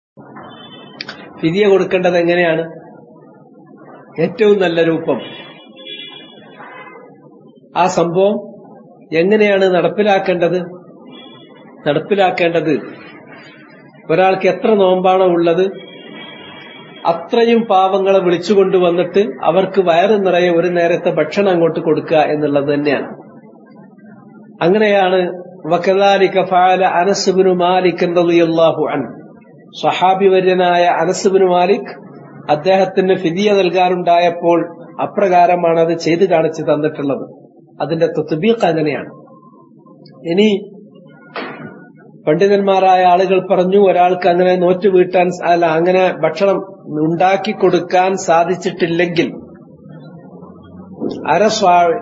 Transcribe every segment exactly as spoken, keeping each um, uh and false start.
ഫിദിയ കൊടുക്കേണ്ടത് എങ്ങനെയാണ്? ഏറ്റവും നല്ല രൂപം ആ സംഭവം എങ്ങനെയാണ് നടപ്പിലാക്കേണ്ടത്? നടപ്പിലാക്കേണ്ടത് ഒരാൾക്ക് എത്ര നോമ്പാണോ ഉള്ളത് അത്രയും പാവങ്ങളെ വിളിച്ചുകൊണ്ടുവന്നിട്ട് അവർക്ക് വയറ് നിറയെ ഒരു നേരത്തെ ഭക്ഷണം അങ്ങോട്ട് കൊടുക്കുക എന്നുള്ളത് തന്നെയാണ്. അങ്ങനെയാണ് വകദാലിക ഫഅല അനസ് ഇബ്നു മാലിക് റളിയല്ലാഹു അൻഹു. സ്വഹാബി വര്യനായ അനസ് ഇബ്നു മാലിക് അദ്ദേഹത്തിന് ഫിദിയ നൽകാറുണ്ടായപ്പോൾ അപ്രകാരമാണ് അത് ചെയ്തു കാണിച്ചു തന്നിട്ടുള്ളത്. അതിന്റെ തത്ബീഖ് അങ്ങനെയാണ്. ഇനി പണ്ഡിതന്മാരായ ആളുകൾ പറഞ്ഞു, ഒരാൾക്ക് അങ്ങനെ നോറ്റ് വീട്ടാൻ അല്ല അങ്ങനെ ഭക്ഷണം ഉണ്ടാക്കി കൊടുക്കാൻ സാധിച്ചിട്ടില്ലെങ്കിൽ അരസ്വാഴ്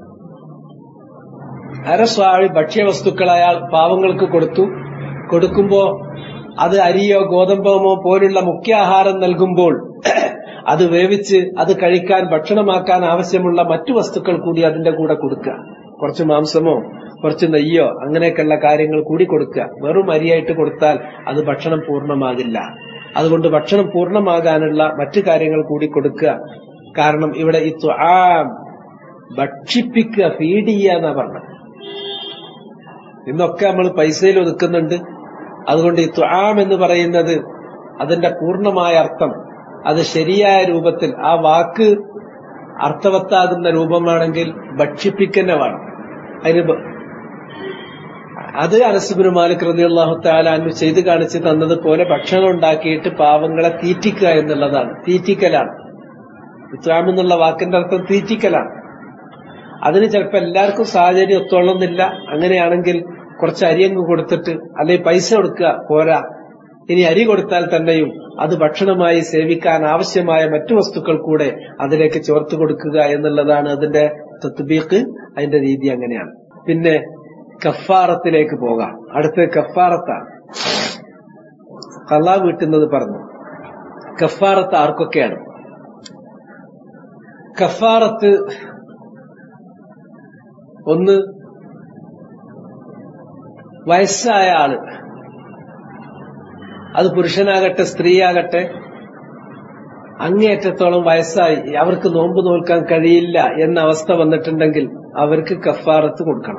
അരസ്വാഴ് ഭക്ഷ്യവസ്തുക്കൾ അയാൾ പാവങ്ങൾക്ക് കൊടുത്തു. കൊടുക്കുമ്പോ അത് അരിയോ ഗോതമ്പമോ പോലുള്ള മുഖ്യാഹാരം നൽകുമ്പോൾ അത് വേവിച്ച് അത് കഴിക്കാൻ ഭക്ഷണമാക്കാൻ ആവശ്യമുള്ള മറ്റു വസ്തുക്കൾ കൂടി അതിന്റെ കൂടെ കൊടുക്കുക. കുറച്ച് മാംസമോ കുറച്ച് നെയ്യോ അങ്ങനെയൊക്കെയുള്ള കാര്യങ്ങൾ കൂടി കൊടുക്കുക. വെറും അരിയായിട്ട് കൊടുത്താൽ അത് ഭക്ഷണം പൂർണ്ണമാകില്ല. അതുകൊണ്ട് ഭക്ഷണം പൂർണ്ണമാകാനുള്ള മറ്റു കാര്യങ്ങൾ കൂടി കൊടുക്കുക. കാരണം ഇവിടെ ഈ തുആം ഭക്ഷിപ്പിക്കുക, ഫീഡ് ചെയ്യുക എന്നാ പറഞ്ഞത്. ഇന്നൊക്കെ നമ്മൾ പൈസയിൽ ഒതുക്കുന്നുണ്ട്. അതുകൊണ്ട് ഈ തുആം എന്ന് പറയുന്നത് അതിന്റെ പൂർണ്ണമായ അർത്ഥം അത് ശരിയായ രൂപത്തിൽ ആ വാക്ക് അർത്ഥവത്താകുന്ന രൂപമാണെങ്കിൽ ഭക്ഷിപ്പിക്കന്നെ വേണം. അതിന് അത് അനസ് ഇബ്നു മാലിക് റളിയല്ലാഹു തആല അൻഹു ചെയ്തു കാണിച്ചു തന്നതുപോലെ ഭക്ഷണം ഉണ്ടാക്കിയിട്ട് പാവങ്ങളെ തീറ്റിക്കുക എന്നുള്ളതാണ്. തീറ്റിക്കലാണ്. ഇത്വാം എന്നുള്ള വാക്കിന്റെ അർത്ഥം തീറ്റിക്കലാണ്. അതിന് ചിലപ്പോൾ എല്ലാവർക്കും സാഹചര്യം ഒത്തോളുന്നില്ല. അങ്ങനെയാണെങ്കിൽ കുറച്ച് അരിയങ്ങ് കൊടുത്തിട്ട് അല്ലെങ്കിൽ പൈസ കൊടുക്കുക പോരാ, ഇനി അരി കൊടുത്താൽ തന്നെയും അത് ഭക്ഷണമായി സേവിക്കാൻ ആവശ്യമായ മറ്റു വസ്തുക്കൾ കൂടെ അതിലേക്ക് ചേർത്ത് കൊടുക്കുക എന്നുള്ളതാണ് അതിന്റെ തത്ബീഖ്. അതിന്റെ രീതി അങ്ങനെയാണ്. പിന്നെ കഫാറത്തിലേക്ക് പോകാം. അടുത്ത് കഫാറത്താണ്. ഖളാ വീട്ടുന്നത് പറഞ്ഞു. കഫാറത്ത് ആർക്കൊക്കെയാണ്? കഫാറത്ത് ഒന്ന് വയസ്സായ ആള്, അത് പുരുഷനാകട്ടെ സ്ത്രീയാകട്ടെ, അങ്ങേയറ്റത്തോളം വയസ്സായി അവർക്ക് നോമ്പ് നോൽക്കാൻ കഴിയില്ല എന്ന അവസ്ഥ വന്നിട്ടുണ്ടെങ്കിൽ അവർക്ക് കഫാറത്ത് കൊടുക്കണം.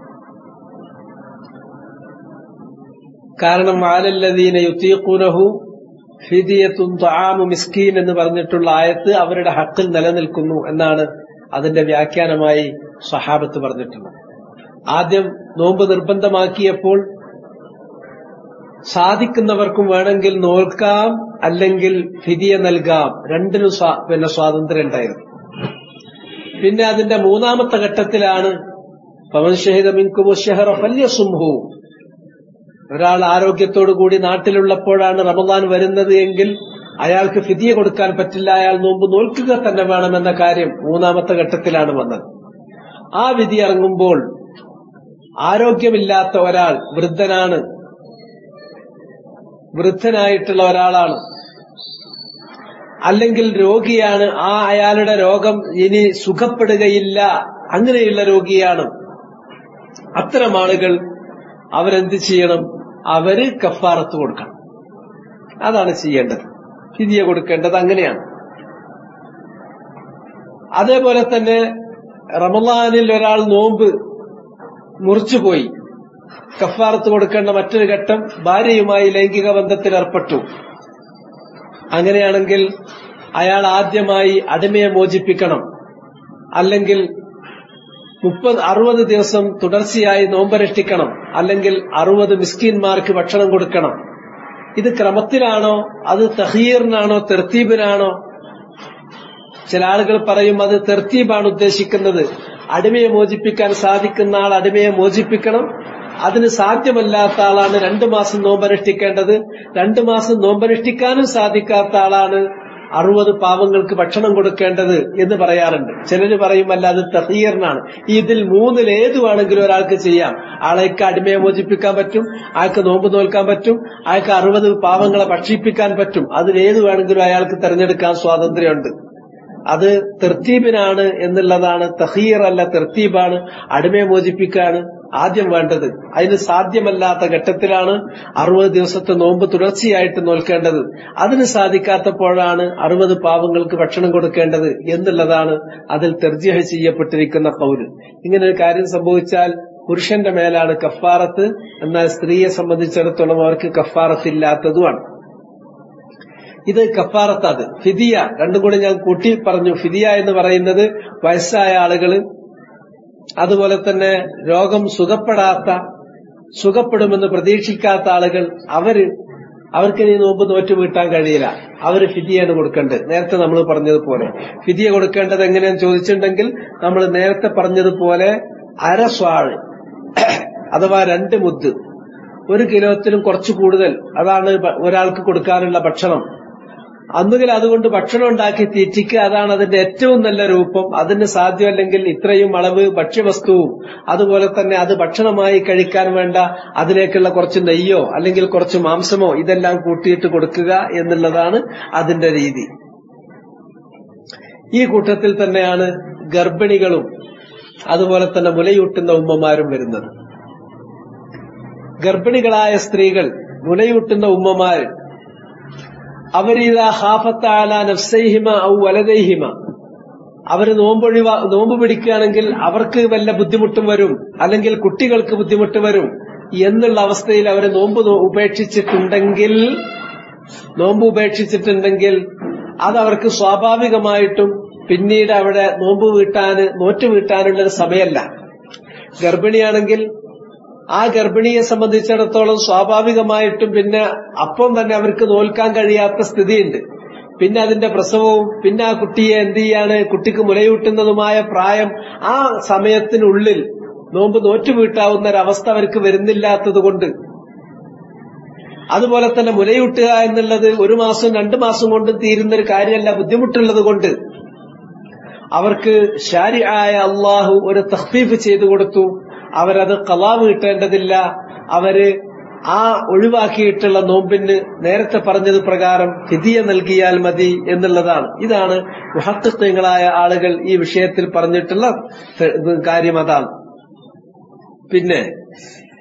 കാരണം അലല്ലദീന യുതീഖൂനഹു ഫിദിയത്തുൻ തആമു മിസ്കീൻ എന്ന് പറഞ്ഞിട്ടുള്ള ആയത്ത് അവരുടെ ഹക്കിൽ നിലനിൽക്കുന്നു എന്നാണ് അതിന്റെ വ്യാഖ്യാനമായി സ്വഹാബത്ത് പറഞ്ഞിട്ടുള്ളത്. ആദ്യം നോമ്പ് നിർബന്ധമാക്കിയപ്പോൾ സാധിക്കുന്നവർക്കും വേണമെങ്കിൽ നോൽക്കാം, അല്ലെങ്കിൽ ഫിദിയ നൽകാം, രണ്ടിനും പിന്നെ സ്വാതന്ത്ര്യം ഉണ്ടായിരുന്നു. പിന്നെ അതിന്റെ മൂന്നാമത്തെ ഘട്ടത്തിലാണ് ഫമൻ ശഹിദ മിൻകുമു ശഹറ ഫല്യസുംഹു. ഒരാൾ ആരോഗ്യത്തോടു കൂടി നാട്ടിലുള്ളപ്പോഴാണ് റമദാൻ വരുന്നത് എങ്കിൽ അയാൾക്ക് ഫിദിയ കൊടുക്കാൻ പറ്റില്ല, അയാൾ നോമ്പ് നോൽക്കുക തന്നെ വേണമെന്ന കാര്യം മൂന്നാമത്തെ ഘട്ടത്തിലാണ് വന്നത്. ആ വിധി ഇറങ്ങുമ്പോൾ ആരോഗ്യമില്ലാത്ത ഒരാൾ, വൃദ്ധനാണ്, വൃദ്ധനായിട്ടുള്ള ഒരാളാണ്, അല്ലെങ്കിൽ രോഗിയാണ്, ആ അയാളുടെ രോഗം ഇനി സുഖപ്പെടുകയില്ല, അങ്ങനെയുള്ള രോഗിയാണ്, അത്തരം ആളുകൾ അവരെന്ത് ചെയ്യണം? അവര് കഫാറത്ത് കൊടുക്കണം. അതാണ് ചെയ്യേണ്ടത്. ഫിദിയ കൊടുക്കേണ്ടത് അങ്ങനെയാണ്. അതേപോലെ തന്നെ റമളാനിൽ ഒരാൾ നോമ്പ് മുറിച്ചുപോയി, കഫാറത്ത് കൊടുക്കേണ്ട മറ്റൊരു ഘട്ടം ഭാര്യയുമായി ലൈംഗിക ബന്ധത്തിൽ ഏർപ്പെട്ടു. അങ്ങനെയാണെങ്കിൽ അയാൾ ആദ്യമായി അടിമയെ മോചിപ്പിക്കണം, അല്ലെങ്കിൽ മുപ്പത് അറുപത് ദിവസം തുടർച്ചയായി നോമ്പനുഷ്ഠിക്കണം, അല്ലെങ്കിൽ അറുപത് മിസ്കീന്മാർക്ക് ഭക്ഷണം കൊടുക്കണം. ഇത് ക്രമത്തിലാണോ, അത് തഖ്യീറിനാണോ, തെർത്തീബിനാണോ? ചില ആളുകൾ പറയും അത് തെർത്തീബാണ് ഉദ്ദേശിക്കുന്നത്. അടിമയെ മോചിപ്പിക്കാൻ സാധിക്കുന്ന ആൾ അടിമയെ മോചിപ്പിക്കണം, അതിന് സാധ്യമല്ലാത്ത ആളാണ് രണ്ടു മാസം നോമ്പനുഷ്ഠിക്കേണ്ടത്, രണ്ടു മാസം നോമ്പനുഷ്ഠിക്കാനും സാധിക്കാത്ത ആളാണ് അറുപത് പാവങ്ങൾക്ക് ഭക്ഷണം കൊടുക്കേണ്ടത് എന്ന് പറയാറുണ്ട്. ചിലര് പറയും അല്ല അത് തഖ്യീറിനാണ്. ഇതിൽ മൂന്നിൽ ഏതു വേണമെങ്കിലും ഒരാൾക്ക് ചെയ്യാം. ആളേക്ക് അടിമയെ മോചിപ്പിക്കാൻ പറ്റും, അയാൾക്ക് നോമ്പ് നോൽക്കാൻ പറ്റും, അയാൾക്ക് അറുപത് പാവങ്ങളെ ഭക്ഷിപ്പിക്കാൻ പറ്റും. അതിലേത് വേണമെങ്കിലും അയാൾക്ക് തെരഞ്ഞെടുക്കാൻ സ്വാതന്ത്ര്യമുണ്ട്. അത് തെർത്തീബിനാണ് എന്നുള്ളതാണ്. തഖ്യീർ അല്ല, തെർത്തീബാണ്. അടിമയെ മോചിപ്പിക്കാണ്, ആദ്യം വേണ്ടത്. അതിന് സാധ്യമല്ലാത്ത ഘട്ടത്തിലാണ് അറുപത് ദിവസത്തെ നോമ്പ് തുടർച്ചയായിട്ട് നോൽക്കേണ്ടത്. അതിന് സാധിക്കാത്തപ്പോഴാണ് അറുപത് പാവങ്ങൾക്ക് ഭക്ഷണം കൊടുക്കേണ്ടത് എന്നുള്ളതാണ് അതിൽ തർജീഹ് ചെയ്യപ്പെട്ടിരിക്കുന്ന ഖൗല്. ഇങ്ങനെ ഒരു കാര്യം സംഭവിച്ചാൽ പുരുഷന്റെ മേലാണ് കഫാറത്ത്, എന്നാൽ സ്ത്രീയെ സംബന്ധിച്ചിടത്തോളം അവർക്ക് കഫാറത്തില്ലാത്തതുമാണ്. ഇത് കഫാറത്തത്. ഫിദിയ രണ്ടും കൂടി ഞാൻ കൂട്ടി പറഞ്ഞു. ഫിദിയ എന്ന് പറയുന്നത് വയസ്സായ ആളുകള്, അതുപോലെ തന്നെ രോഗം സുഖപ്പെടാത്ത സുഖപ്പെടുമെന്ന് പ്രതീക്ഷിക്കാത്ത ആളുകൾ, അവര് അവർക്ക് ഈ നോമ്പ് നോറ്റ് വീട്ടാൻ കഴിയില്ല. അവര് ഫിദിയാണ് കൊടുക്കേണ്ടത്. നേരത്തെ നമ്മൾ പറഞ്ഞതുപോലെ ഫിദിയ കൊടുക്കേണ്ടത് എങ്ങനെയാന്ന് ചോദിച്ചിട്ടുണ്ടെങ്കിൽ നമ്മൾ നേരത്തെ പറഞ്ഞതുപോലെ അര സ്വാഴ് അഥവാ രണ്ട് മുദ്ദ്, ഒരു കിലോത്തിലും കുറച്ച് കൂടുതൽ, അതാണ് ഒരാൾക്ക് കൊടുക്കാനുള്ള ഭക്ഷണം. അന്നുകിൽ അതുകൊണ്ട് ഭക്ഷണം ഉണ്ടാക്കി തീറ്റിക്കുക, അതാണ് അതിന്റെ ഏറ്റവും നല്ല രൂപം. അതിന് സാധ്യമല്ലെങ്കിൽ ഇത്രയും അളവ് ഭക്ഷ്യവസ്തുവും അതുപോലെ തന്നെ അത് ഭക്ഷണമായി കഴിക്കാൻ വേണ്ട അതിലേക്കുള്ള കുറച്ച് നെയ്യോ അല്ലെങ്കിൽ കുറച്ച് മാംസമോ ഇതെല്ലാം കൂട്ടിയിട്ട് കൊടുക്കുക എന്നുള്ളതാണ് അതിന്റെ രീതി. ഈ കൂട്ടത്തിൽ തന്നെയാണ് ഗർഭിണികളും അതുപോലെ തന്നെ മുലയൂട്ടുന്ന ഉമ്മമാരും വരുന്നത്. ഗർഭിണികളായ സ്ത്രീകൾ, മുലയൂട്ടുന്ന ഉമ്മമാര്, അവരിതാ ഖാഫത്ത അലാ നഫ്സൈഹിമ ഔ വലദൈഹിമ, അവര് നോമ്പൊഴിവാ നോമ്പ് പിടിക്കുകയാണെങ്കിൽ അവർക്ക് വല്ല ബുദ്ധിമുട്ടും വരും, അല്ലെങ്കിൽ കുട്ടികൾക്ക് ബുദ്ധിമുട്ട് വരും എന്നുള്ള അവസ്ഥയിൽ അവര് നോമ്പ് ഉപേക്ഷിച്ചിട്ടുണ്ടെങ്കിൽ നോമ്പ് ഉപേക്ഷിച്ചിട്ടുണ്ടെങ്കിൽ അതവർക്ക് സ്വാഭാവികമായിട്ടും പിന്നീട് അവിടെ നോമ്പ് വീട്ടാന് നോറ്റ് വീട്ടാനുള്ളൊരു സമയമല്ല. ഗർഭിണിയാണെങ്കിൽ ആ ഗർഭിണിയെ സംബന്ധിച്ചിടത്തോളം സ്വാഭാവികമായിട്ടും പിന്നെ അപ്പം തന്നെ അവർക്ക് നോൽക്കാൻ കഴിയാത്ത സ്ഥിതിയുണ്ട്. പിന്നെ അതിന്റെ പ്രസവവും പിന്നെ ആ കുട്ടിയെ എന്ത് ചെയ്യാണ്, കുട്ടിക്ക് മുലയൂട്ടുന്നതുമായ പ്രായം, ആ സമയത്തിനുള്ളിൽ നോമ്പ് നോറ്റുവീട്ടാവുന്ന ഒരവസ്ഥ അവർക്ക് വരുന്നില്ലാത്തത് കൊണ്ട്, അതുപോലെ തന്നെ മുലയൂട്ടുക എന്നുള്ളത് ഒരു മാസം രണ്ടു മാസം കൊണ്ട് തീരുന്നൊരു കാര്യമല്ല, ബുദ്ധിമുട്ടുള്ളത് കൊണ്ട് അവർക്ക് ശാരിആയ അള്ളാഹു ഒരു തഖ്ഫീഫ് ചെയ്തു കൊടുത്തു. അവരത് ഖളാ വീട്ടേണ്ടതില്ല. അവര് ആ ഒഴിവാക്കിയിട്ടുള്ള നോമ്പിന് നേരത്തെ പറഞ്ഞത് പ്രകാരം ഫിദിയ നൽകിയാൽ മതി എന്നുള്ളതാണ്. ഇതാണ് മുഹഖ്ഖീങ്ങളായ ആളുകൾ ഈ വിഷയത്തിൽ പറഞ്ഞിട്ടുള്ള കാര്യം. അതാണ്. പിന്നെ